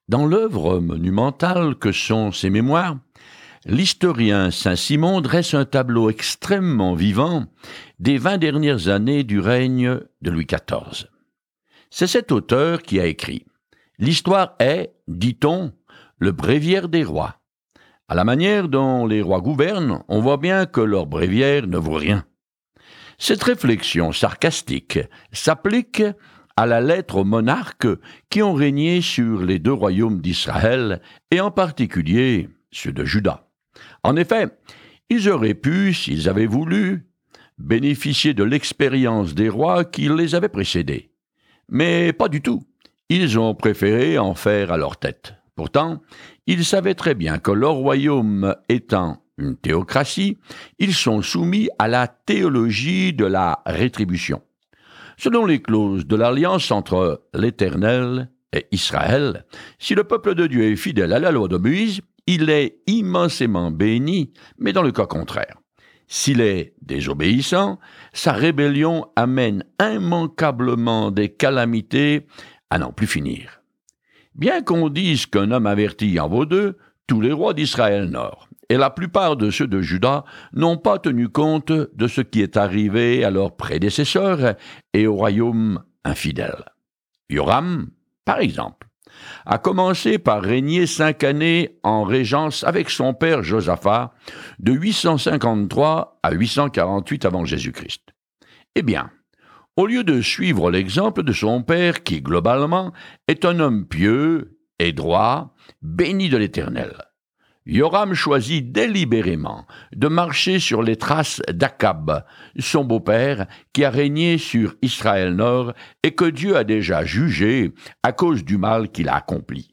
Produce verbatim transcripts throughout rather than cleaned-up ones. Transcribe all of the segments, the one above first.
Dans l'œuvre monumentale que sont ses mémoires, l'historien Saint-Simon dresse un tableau extrêmement vivant des vingt dernières années du règne de Louis quatorze. C'est cet auteur qui a écrit « L'histoire est, dit-on, le bréviaire des rois. À la manière dont les rois gouvernent, on voit bien que leur bréviaire ne vaut rien. » Cette réflexion sarcastique s'applique à la lettre aux monarques qui ont régné sur les deux royaumes d'Israël, et en particulier ceux de Juda. En effet, ils auraient pu, s'ils avaient voulu, bénéficier de l'expérience des rois qui les avaient précédés. Mais pas du tout. Ils ont préféré en faire à leur tête. Pourtant, ils savaient très bien que leur royaume étant une théocratie, ils sont soumis à la théologie de la rétribution. Selon les clauses de l'alliance entre l'Éternel et Israël, si le peuple de Dieu est fidèle à la loi de Moïse, il est immensément béni, mais dans le cas contraire. S'il est désobéissant, sa rébellion amène immanquablement des calamités à n'en plus finir. Bien qu'on dise qu'un homme averti en vaut deux, tous les rois d'Israël Nord et la plupart de ceux de Juda n'ont pas tenu compte de ce qui est arrivé à leurs prédécesseurs et au royaume infidèle. Yoram, par exemple, a commencé par régner cinq années en régence avec son père Josaphat de huit cent cinquante-trois à huit cent quarante-huit avant Jésus-Christ. Eh bien, au lieu de suivre l'exemple de son père qui, globalement, est un homme pieux et droit, béni de l'Éternel, Yoram choisit délibérément de marcher sur les traces d'Akab, son beau-père, qui a régné sur Israël Nord et que Dieu a déjà jugé à cause du mal qu'il a accompli.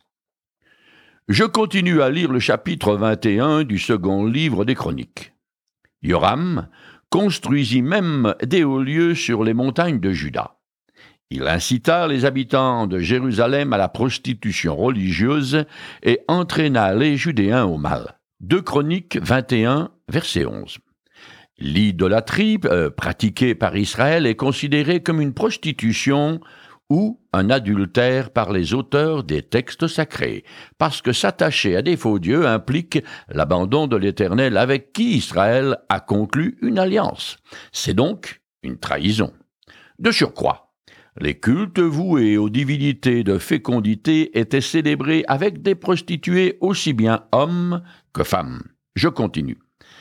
Je continue à lire le chapitre vingt et un du second livre des Chroniques. Yoram construisit même des hauts lieux sur les montagnes de Juda. Il incita les habitants de Jérusalem à la prostitution religieuse et entraîna les Judéens au mal. deux Chroniques vingt et un, verset onze. L'idolâtrie euh, pratiquée par Israël est considérée comme une prostitution ou un adultère par les auteurs des textes sacrés, parce que s'attacher à des faux dieux implique l'abandon de l'Éternel avec qui Israël a conclu une alliance. C'est donc une trahison. De surcroît, les cultes voués aux divinités de fécondité étaient célébrés avec des prostituées aussi bien hommes que femmes. Je continue.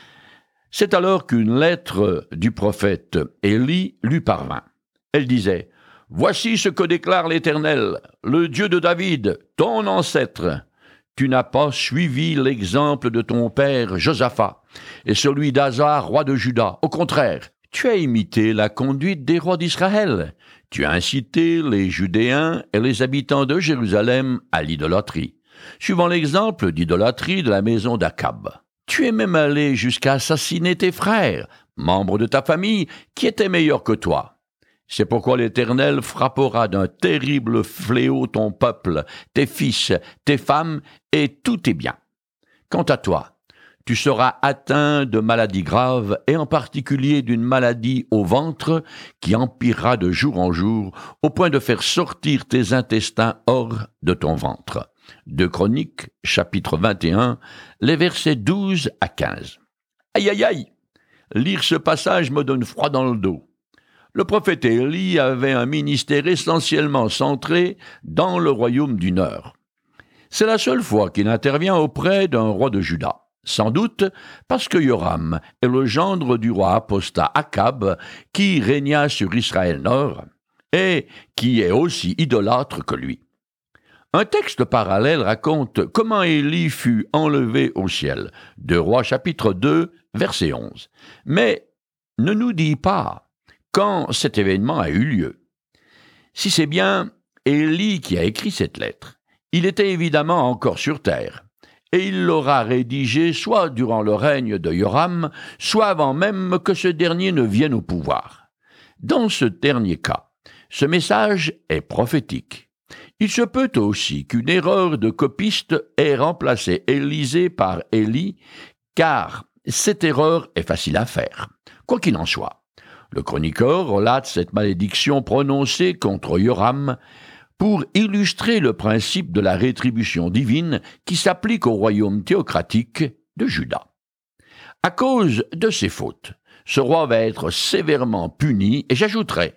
C'est alors qu'une lettre du prophète Élie lui parvint. Elle disait « Voici ce que déclare l'Éternel, le Dieu de David, ton ancêtre. Tu n'as pas suivi l'exemple de ton père Josaphat et celui d'Asa, roi de Juda. Au contraire, tu as imité la conduite des rois d'Israël. Tu as incité les Judéens et les habitants de Jérusalem à l'idolâtrie, suivant l'exemple d'idolâtrie de la maison d'Akab. Tu es même allé jusqu'à assassiner tes frères, membres de ta famille, qui étaient meilleurs que toi. C'est pourquoi l'Éternel frappera d'un terrible fléau ton peuple, tes fils, tes femmes et tous tes biens. Quant à toi, tu seras atteint de maladies graves, et en particulier d'une maladie au ventre qui empirera de jour en jour, au point de faire sortir tes intestins hors de ton ventre. deux Chroniques, chapitre vingt et un, les versets douze à quinze. Aïe, aïe, aïe! Lire ce passage me donne froid dans le dos. Le prophète Élie avait un ministère essentiellement centré dans le royaume du Nord. C'est la seule fois qu'il intervient auprès d'un roi de Juda. Sans doute parce que Yoram est le gendre du roi apostat Akab qui régna sur Israël Nord et qui est aussi idolâtre que lui. Un texte parallèle raconte comment Élie fut enlevé au ciel. deux Rois chapitre deux, verset onze. Mais ne nous dit pas quand cet événement a eu lieu. Si c'est bien Élie qui a écrit cette lettre, il était évidemment encore sur terre. Et il l'aura rédigé soit durant le règne de Yoram, soit avant même que ce dernier ne vienne au pouvoir. Dans ce dernier cas, ce message est prophétique. Il se peut aussi qu'une erreur de copiste ait remplacé Élisée par Élie, car cette erreur est facile à faire. Quoi qu'il en soit, le chroniqueur relate cette malédiction prononcée contre Yoram pour illustrer le principe de la rétribution divine qui s'applique au royaume théocratique de Juda. À cause de ses fautes, ce roi va être sévèrement puni, et j'ajouterai,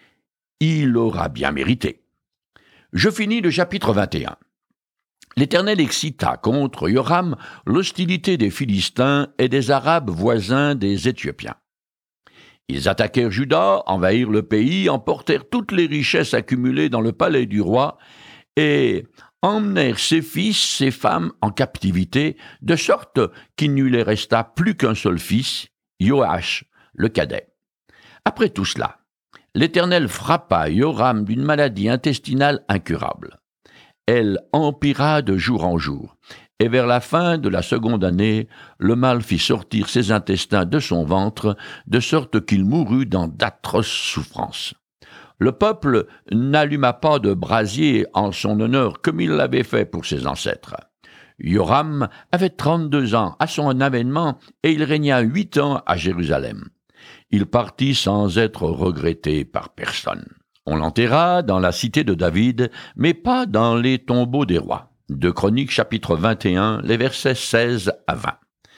il aura bien mérité. Je finis le chapitre vingt et un. L'Éternel excita contre Yoram l'hostilité des Philistins et des Arabes voisins des Éthiopiens. Ils attaquèrent Juda, envahirent le pays, emportèrent toutes les richesses accumulées dans le palais du roi et emmenèrent ses fils, ses femmes en captivité, de sorte qu'il ne lui resta plus qu'un seul fils, Joach, le cadet. Après tout cela, l'Éternel frappa Yoram d'une maladie intestinale incurable. Elle empira de jour en jour, et vers la fin de la seconde année, le mal fit sortir ses intestins de son ventre, de sorte qu'il mourut dans d'atroces souffrances. Le peuple n'alluma pas de brasier en son honneur comme il l'avait fait pour ses ancêtres. Yoram avait trente-deux ans à son avènement, et il régna huit ans à Jérusalem. Il partit sans être regretté par personne. On l'enterra dans la cité de David, mais pas dans les tombeaux des rois. Deux Chroniques, chapitre vingt et un, les versets seize à vingt.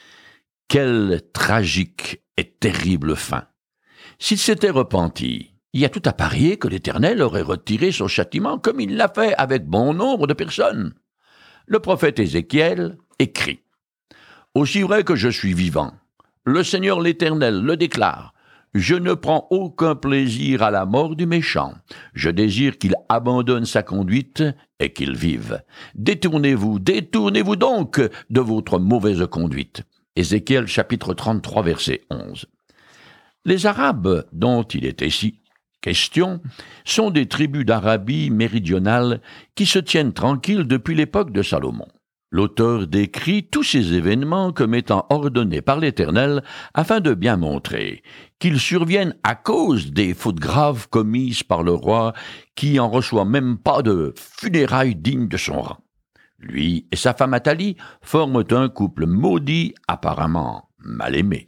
Quelle tragique et terrible fin! S'il s'était repenti, il y a tout à parier que l'Éternel aurait retiré son châtiment comme il l'a fait avec bon nombre de personnes. Le prophète Ézéchiel écrit « Aussi vrai que je suis vivant, le Seigneur l'Éternel le déclare, je ne prends aucun plaisir à la mort du méchant. Je désire qu'il abandonne sa conduite et qu'il vive. Détournez-vous, détournez-vous donc de votre mauvaise conduite. » Ézéchiel chapitre trente-trois, verset onze. Les Arabes dont il est ici question sont des tribus d'Arabie méridionale qui se tiennent tranquilles depuis l'époque de Salomon. L'auteur décrit tous ces événements comme étant ordonnés par l'Éternel afin de bien montrer qu'ils surviennent à cause des fautes graves commises par le roi qui en reçoit même pas de funérailles dignes de son rang. Lui et sa femme Athalie forment un couple maudit, apparemment mal aimé.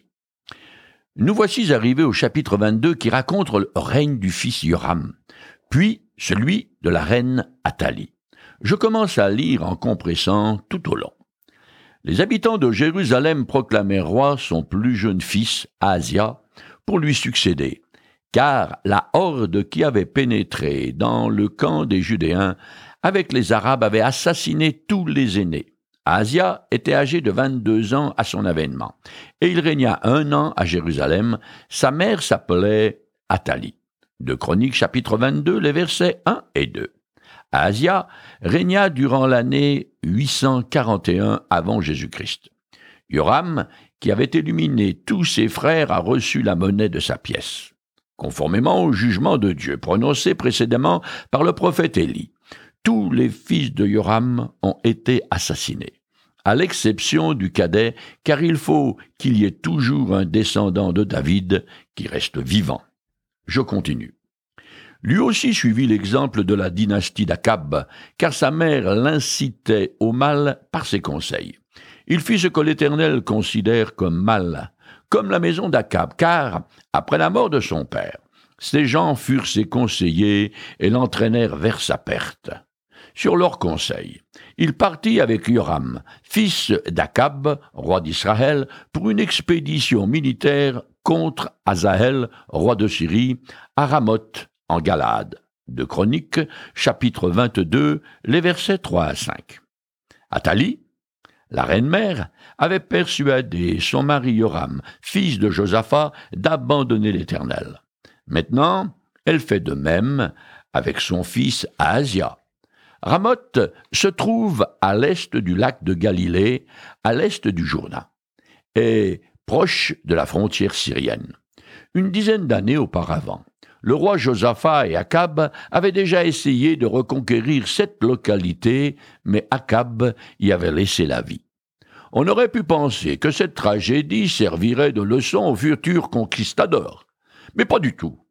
Nous voici arrivés au chapitre vingt-deux qui raconte le règne du fils Yoram, puis celui de la reine Athalie. Je commence à lire en compressant tout au long. Les habitants de Jérusalem proclamèrent roi son plus jeune fils, Ahazia, pour lui succéder, car la horde qui avait pénétré dans le camp des Judéens avec les Arabes avait assassiné tous les aînés. Ahazia était âgé de vingt-deux ans à son avènement, et il régna un an à Jérusalem. Sa mère s'appelait Athalie. Deux Chroniques, chapitre vingt-deux, les versets un et deux. Ahazia régna durant l'année huit cent quarante et un avant Jésus-Christ. Yoram, qui avait éliminé tous ses frères, a reçu la monnaie de sa pièce. Conformément au jugement de Dieu prononcé précédemment par le prophète Élie, tous les fils de Yoram ont été assassinés, à l'exception du cadet, car il faut qu'il y ait toujours un descendant de David qui reste vivant. Je continue. Lui aussi suivit l'exemple de la dynastie d'Akab, car sa mère l'incitait au mal par ses conseils. Il fit ce que l'Éternel considère comme mal, comme la maison d'Akab, car, après la mort de son père, ces gens furent ses conseillers et l'entraînèrent vers sa perte. Sur leurs conseils, il partit avec Yoram, fils d'Akab, roi d'Israël, pour une expédition militaire contre Hazaël, roi de Syrie, à Ramoth, en Galade. Deux Chroniques, chapitre vingt-deux, les versets trois à cinq. Athalie, la reine-mère, avait persuadé son mari Yoram, fils de Josaphat, d'abandonner l'Éternel. Maintenant, elle fait de même avec son fils Ahazia. Ramoth se trouve à l'est du lac de Galilée, à l'est du Jourdain, et proche de la frontière syrienne. Une dizaine d'années auparavant, le roi Josaphat et Akab avaient déjà essayé de reconquérir cette localité, mais Akab y avait laissé la vie. On aurait pu penser que cette tragédie servirait de leçon aux futurs conquistadors, mais pas du tout.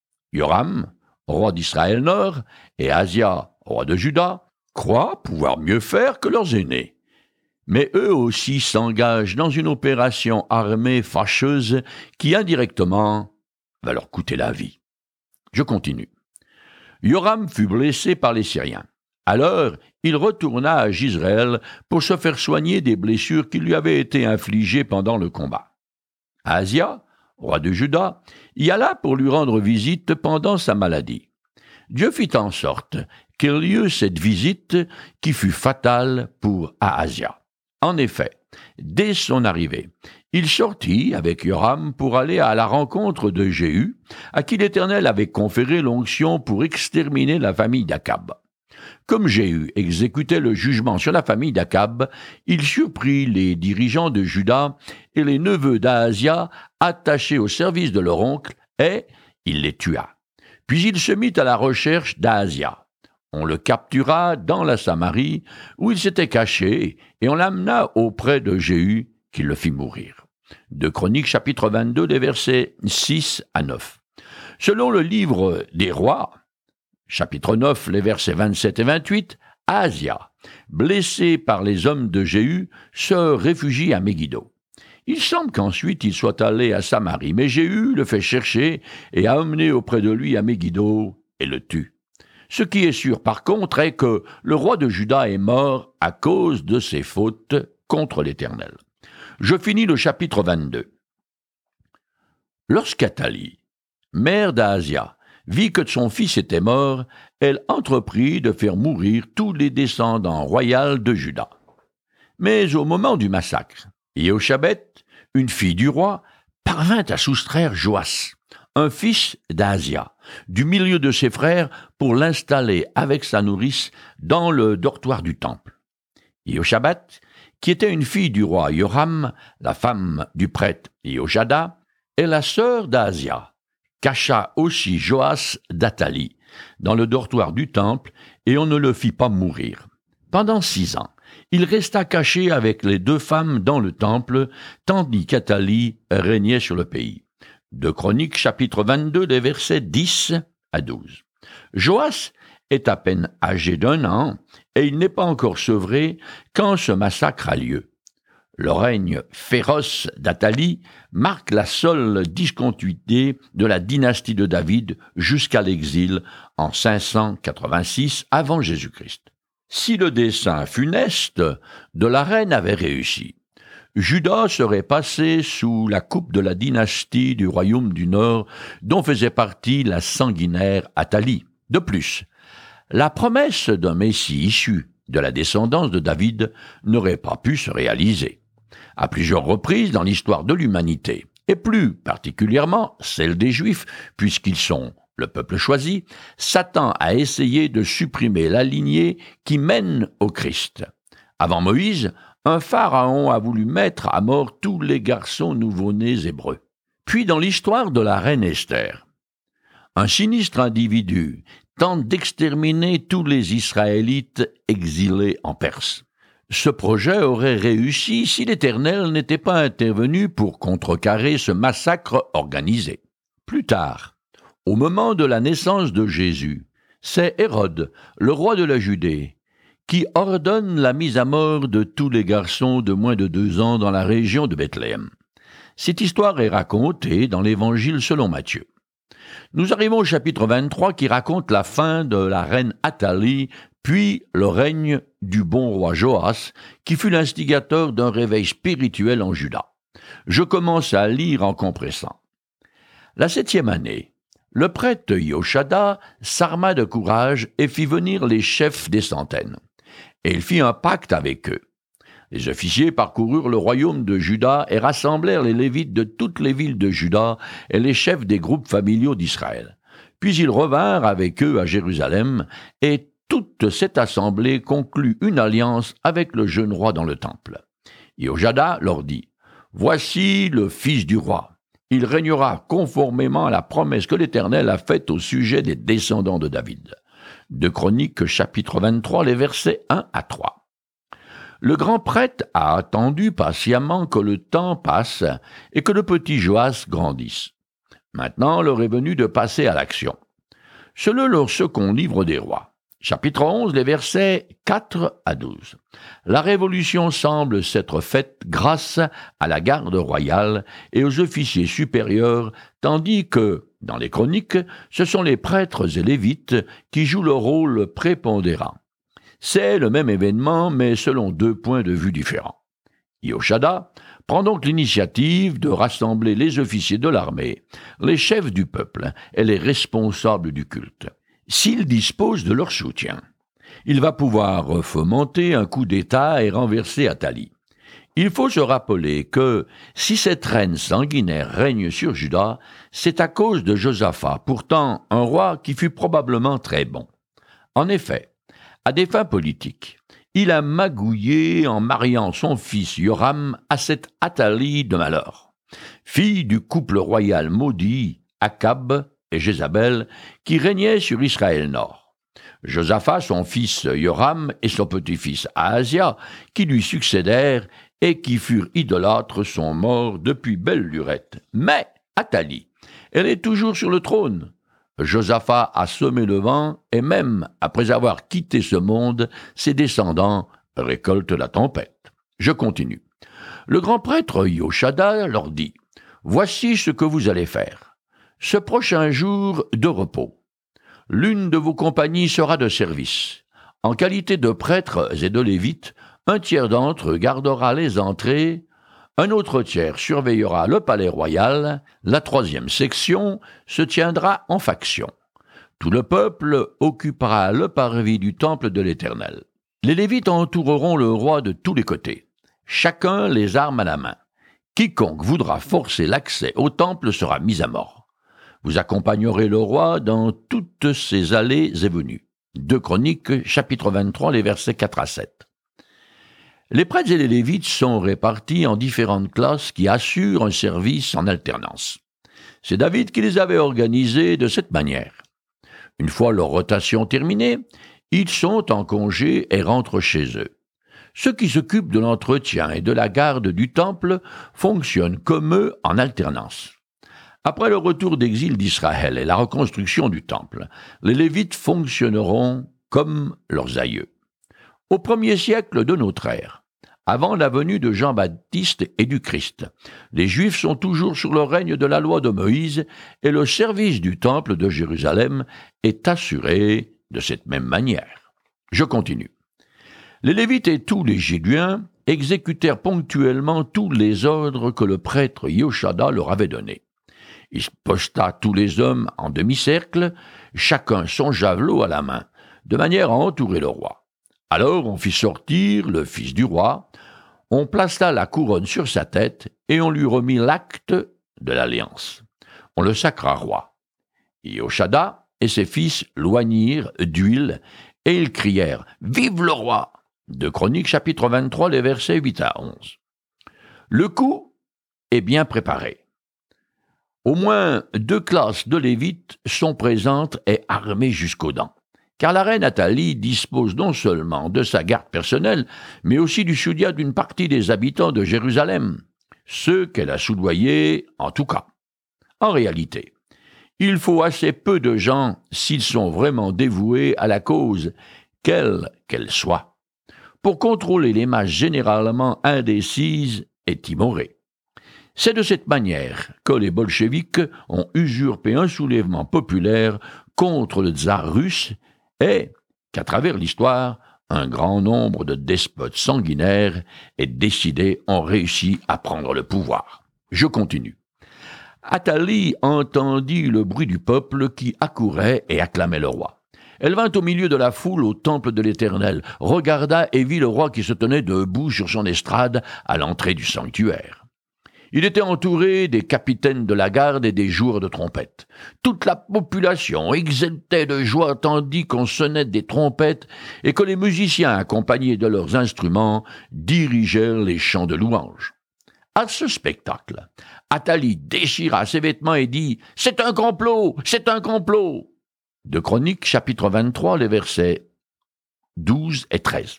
Yoram, roi d'Israël Nord, et Ahazia, roi de Juda, croient pouvoir mieux faire que leurs aînés. Mais eux aussi s'engagent dans une opération armée fâcheuse qui, indirectement, va leur coûter la vie. Je continue. Yoram fut blessé par les Syriens. Alors, il retourna à Jezreel pour se faire soigner des blessures qui lui avaient été infligées pendant le combat. Ahazia, roi de Juda, y alla pour lui rendre visite pendant sa maladie. Dieu fit en sorte qu'ait lieu cette visite qui fut fatale pour Ahazia. En effet, dès son arrivée, il sortit avec Yoram pour aller à la rencontre de Jéhu, à qui l'Éternel avait conféré l'onction pour exterminer la famille d'Akab. Comme Jéhu exécutait le jugement sur la famille d'Akab, il surprit les dirigeants de Juda et les neveux d'Ahazia attachés au service de leur oncle, et il les tua. Puis il se mit à la recherche d'Ahazia. On le captura dans la Samarie, où il s'était caché, et on l'amena auprès de Jéhu, qui le fit mourir. Deux Chroniques, chapitre vingt-deux, les versets six à neuf. Selon le livre des rois, chapitre neuf, les versets vingt-sept et vingt-huit, Ahazia, blessé par les hommes de Jéhu, se réfugie à Megiddo. Il semble qu'ensuite il soit allé à Samarie, mais Jéhu le fait chercher et a emmené auprès de lui à Megiddo et le tue. Ce qui est sûr par contre est que le roi de Juda est mort à cause de ses fautes contre l'Éternel. Je finis le chapitre vingt-deux. Lorsqu'Athalie, mère d'Ahazia, vit que son fils était mort, elle entreprit de faire mourir tous les descendants royaux de Juda. Mais au moment du massacre, Jéhoshabeth, une fille du roi, parvint à soustraire Joas, un fils d'Ahazia, du milieu de ses frères pour l'installer avec sa nourrice dans le dortoir du temple. Jéhoshabeth, qui était une fille du roi Yoram, la femme du prêtre Jéhojada, et la sœur d'Ahazia, cacha aussi Joas d'Athalie dans le dortoir du temple, et on ne le fit pas mourir. Pendant six ans, il resta caché avec les deux femmes dans le temple, tandis qu'Athalie régnait sur le pays. Deux Chroniques, chapitre vingt-deux, des versets dix à douze. Joas est à peine âgé d'un an, et il n'est pas encore sevré quand ce massacre a lieu. Le règne féroce d'Athalie marque la seule discontinuité de la dynastie de David jusqu'à l'exil en cinq cent quatre-vingt-six avant Jésus-Christ. Si le dessein funeste de la reine avait réussi, Juda serait passé sous la coupe de la dynastie du royaume du Nord dont faisait partie la sanguinaire Athalie. De plus, la promesse d'un Messie issu de la descendance de David n'aurait pas pu se réaliser. À plusieurs reprises dans l'histoire de l'humanité, et plus particulièrement celle des Juifs, puisqu'ils sont le peuple choisi, Satan a essayé de supprimer la lignée qui mène au Christ. Avant Moïse, un pharaon a voulu mettre à mort tous les garçons nouveau-nés hébreux. Puis dans l'histoire de la reine Esther, un sinistre individu tente d'exterminer tous les Israélites exilés en Perse. Ce projet aurait réussi si l'Éternel n'était pas intervenu pour contrecarrer ce massacre organisé. Plus tard, au moment de la naissance de Jésus, c'est Hérode, le roi de la Judée, qui ordonne la mise à mort de tous les garçons de moins de deux ans dans la région de Bethléem. Cette histoire est racontée dans l'Évangile selon Matthieu. Nous arrivons au chapitre vingt-trois qui raconte la fin de la reine Athalie, puis le règne du bon roi Joas, qui fut l'instigateur d'un réveil spirituel en Juda. Je commence à lire en compressant. La septième année, le prêtre Jéhoshada s'arma de courage et fit venir les chefs des centaines. Et il fit un pacte avec eux. Les officiers parcoururent le royaume de Juda et rassemblèrent les Lévites de toutes les villes de Juda et les chefs des groupes familiaux d'Israël. Puis ils revinrent avec eux à Jérusalem, et toute cette assemblée conclut une alliance avec le jeune roi dans le temple. Jéhojada leur dit, « Voici le fils du roi. Il régnera conformément à la promesse que l'Éternel a faite au sujet des descendants de David. » Deux Chroniques, chapitre vingt-trois, les versets un à trois. Le grand prêtre a attendu patiemment que le temps passe et que le petit Joas grandisse. Maintenant, l'heure est venue de passer à l'action. Selon leur second livre des rois, chapitre onze, les versets quatre à douze. La révolution semble s'être faite grâce à la garde royale et aux officiers supérieurs, tandis que, dans les chroniques, ce sont les prêtres et lévites qui jouent le rôle prépondérant. C'est le même événement, mais selon deux points de vue différents. Yehoshada prend donc l'initiative de rassembler les officiers de l'armée, les chefs du peuple et les responsables du culte. S'il dispose de leur soutien, il va pouvoir fomenter un coup d'État et renverser Athalie. Il faut se rappeler que, si cette reine sanguinaire règne sur Juda, c'est à cause de Josaphat, pourtant un roi qui fut probablement très bon. En effet, à des fins politiques, il a magouillé en mariant son fils Yoram à cette Athalie de malheur, fille du couple royal maudit Akab et Jézabel, qui régnait sur Israël Nord. Josaphat, son fils Yoram et son petit-fils Ahazia, qui lui succédèrent et qui furent idolâtres, sont morts depuis belle lurette. Mais Athalie, elle est toujours sur le trône. Josaphat a semé le vent, et même après avoir quitté ce monde, ses descendants récoltent la tempête. Je continue. Le grand prêtre Yehoshada leur dit, « Voici ce que vous allez faire. Ce prochain jour de repos, l'une de vos compagnies sera de service. En qualité de prêtres et de lévites, un tiers d'entre eux gardera les entrées, un autre tiers surveillera le palais royal, la troisième section se tiendra en faction. Tout le peuple occupera le parvis du temple de l'Éternel. Les Lévites entoureront le roi de tous les côtés, chacun les armes à la main. Quiconque voudra forcer l'accès au temple sera mis à mort. Vous accompagnerez le roi dans toutes ses allées et venues. deux Chroniques, chapitre vingt-trois, les versets quatre à sept. Les prêtres et les lévites sont répartis en différentes classes qui assurent un service en alternance. C'est David qui les avait organisés de cette manière. Une fois leur rotation terminée, ils sont en congé et rentrent chez eux. Ceux qui s'occupent de l'entretien et de la garde du temple fonctionnent comme eux en alternance. Après le retour d'exil d'Israël et la reconstruction du temple, les Lévites fonctionneront comme leurs aïeux. Au premier siècle de notre ère, avant la venue de Jean-Baptiste et du Christ, les Juifs sont toujours sous le règne de la loi de Moïse et le service du temple de Jérusalem est assuré de cette même manière. Je continue. Les Lévites et tous les Géduéens exécutèrent ponctuellement tous les ordres que le prêtre Yehoshada leur avait donnés. Il posta tous les hommes en demi-cercle, chacun son javelot à la main, de manière à entourer le roi. Alors on fit sortir le fils du roi, on plaça la couronne sur sa tête et on lui remit l'acte de l'alliance. On le sacra roi. Yehoshada et ses fils l'oignirent d'huile et ils crièrent « Vive le roi !» deux Chroniques, chapitre vingt-trois, les versets huit à onze. Le coup est bien préparé. Au moins deux classes de Lévites sont présentes et armées jusqu'aux dents, car la reine Athalie dispose non seulement de sa garde personnelle, mais aussi du soutien d'une partie des habitants de Jérusalem, ceux qu'elle a soudoyés en tout cas. En réalité, il faut assez peu de gens s'ils sont vraiment dévoués à la cause, quelle qu'elle soit, pour contrôler les masses généralement indécises et timorées. C'est de cette manière que les bolcheviks ont usurpé un soulèvement populaire contre le tsar russe et qu'à travers l'histoire, un grand nombre de despotes sanguinaires et décidés ont réussi à prendre le pouvoir. Je continue. Athalie entendit le bruit du peuple qui accourait et acclamait le roi. Elle vint au milieu de la foule au temple de l'Éternel, regarda et vit le roi qui se tenait debout sur son estrade à l'entrée du sanctuaire. Il était entouré des capitaines de la garde et des joueurs de trompettes. Toute la population exultait de joie tandis qu'on sonnait des trompettes et que les musiciens, accompagnés de leurs instruments, dirigèrent les chants de louange. À ce spectacle, Athalie déchira ses vêtements et dit « C'est un complot! C'est un complot !» deux Chroniques, chapitre vingt-trois, les versets douze et treize.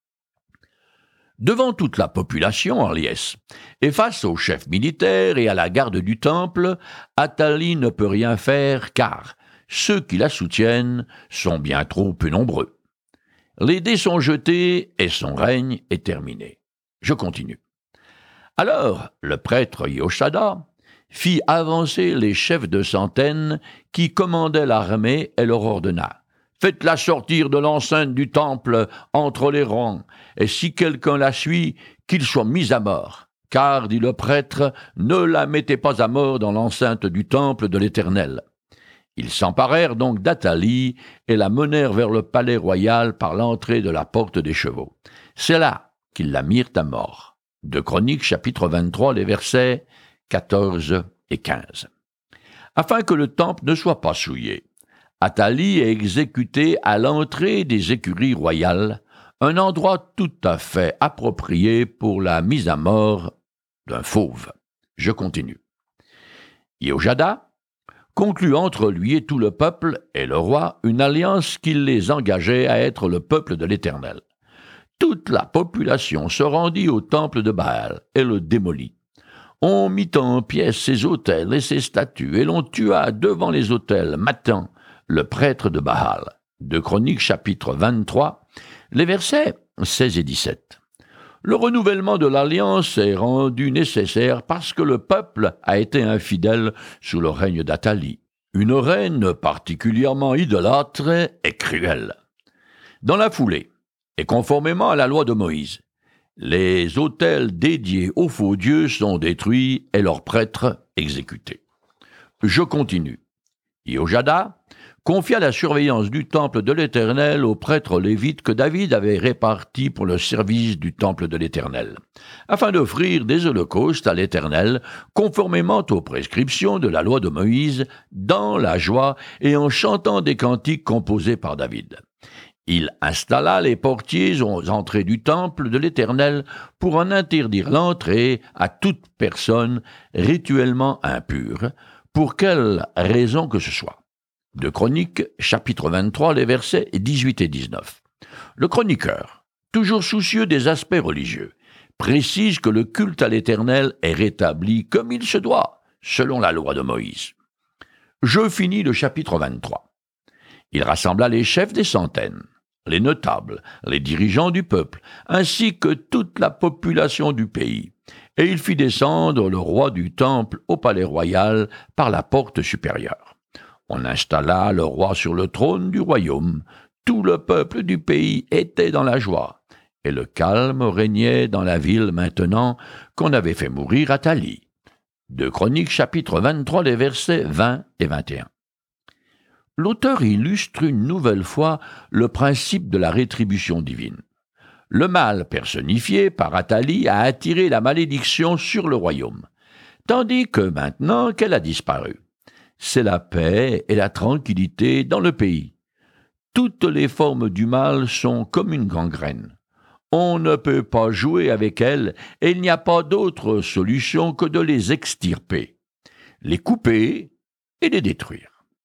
Devant toute la population en liesse, et face au chef militaire et à la garde du temple, Athalie ne peut rien faire car, ceux qui la soutiennent sont bien trop peu nombreux. Les dés sont jetés et son règne est terminé. Je continue. Alors, le prêtre Yehoshada fit avancer les chefs de centaines qui commandaient l'armée et leur ordonna « Faites-la sortir de l'enceinte du temple entre les rangs, et si quelqu'un la suit, qu'il soit mis à mort. Car, dit le prêtre, ne la mettez pas à mort dans l'enceinte du temple de l'Éternel. » Ils s'emparèrent donc d'Athalie et la menèrent vers le palais royal par l'entrée de la porte des chevaux. C'est là qu'ils la mirent à mort. Deux Chroniques, chapitre vingt-trois, les versets quatorze et quinze. Afin que le temple ne soit pas souillé, Athalie est exécutée à l'entrée des écuries royales, un endroit tout à fait approprié pour la mise à mort d'un fauve. Je continue. Yehoshada conclut entre lui et tout le peuple et le roi une alliance qui les engageait à être le peuple de l'Éternel. Toute la population se rendit au temple de Baal et le démolit. On mit en pièces ses autels et ses statues, et l'on tua devant les autels Mattan, le prêtre de Baal. Deux Chroniques, chapitre vingt-trois, les versets seize et dix-sept. Le renouvellement de l'alliance est rendu nécessaire parce que le peuple a été infidèle sous le règne d'Athalie, une reine particulièrement idolâtre et cruelle. Dans la foulée, et conformément à la loi de Moïse, les autels dédiés aux faux dieux sont détruits et leurs prêtres exécutés. Je continue. Yehoshada confia la surveillance du temple de l'Éternel aux prêtres lévites que David avait répartis pour le service du temple de l'Éternel, afin d'offrir des holocaustes à l'Éternel, conformément aux prescriptions de la loi de Moïse, dans la joie et en chantant des cantiques composés par David. Il installa les portiers aux entrées du temple de l'Éternel pour en interdire l'entrée à toute personne rituellement impure, pour quelle raison que ce soit. Deux Chroniques, chapitre vingt-trois, les versets dix-huit et dix-neuf. Le chroniqueur, toujours soucieux des aspects religieux, précise que le culte à l'Éternel est rétabli comme il se doit, selon la loi de Moïse. Je finis le chapitre vingt-trois. Il rassembla les chefs des centaines, les notables, les dirigeants du peuple, ainsi que toute la population du pays, et il fit descendre le roi du temple au palais royal par la porte supérieure. On installa le roi sur le trône du royaume. Tout le peuple du pays était dans la joie, et le calme régnait dans la ville maintenant qu'on avait fait mourir Athalie. Deux Chroniques, chapitre vingt-trois, les versets vingt et vingt et un. L'auteur illustre une nouvelle fois le principe de la rétribution divine. Le mal personnifié par Athalie a attiré la malédiction sur le royaume, tandis que maintenant qu'elle a disparu, c'est la paix et la tranquillité dans le pays. Toutes les formes du mal sont comme une gangrène. On ne peut pas jouer avec elles et il n'y a pas d'autre solution que de les extirper, les couper et les détruire.